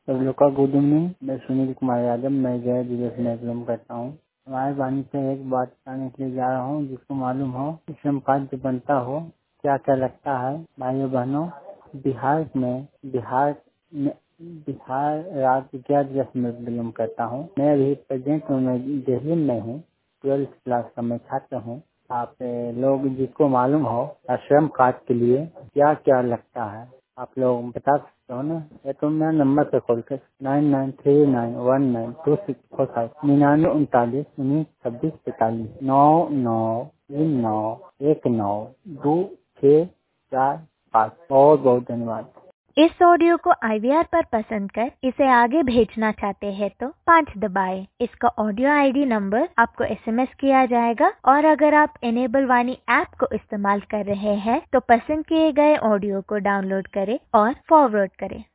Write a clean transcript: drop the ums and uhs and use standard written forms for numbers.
सब लोग का गुड इवनिंग। मैं सुनील कुमार यादव, मैं जय दिवस में बिलोंग करता हूँ। हमारे वाणी से एक बात बताने के लिए जा रहा हूँ, जिसको मालूम हो कि श्रम कार्ड जो बनता हो क्या क्या लगता है। भाइयों बहनों, बिहार राज्य जय दिवस में बिलोंग करता हूँ। मैं अभी प्रेजेंट में दिल्ली में हूँ। 12th क्लास का मैं छात्र हूँ। आप लोग जिसको मालूम हो श्रम कार्ड के लिए क्या क्या लगता है, आप लोग बता सकते हो ना। या तो मैं नंबर पे कॉल कर 9939192645 9939192645 9939192645। बहुत बहुत धन्यवाद। इस ऑडियो को IVR पर पसंद कर इसे आगे भेजना चाहते हैं तो 5 दबाएं। इसका ऑडियो ID नंबर आपको SMS किया जाएगा और अगर आप इनेबल वाणी ऐप को इस्तेमाल कर रहे हैं तो पसंद किए गए ऑडियो को डाउनलोड करें और फॉरवर्ड करें।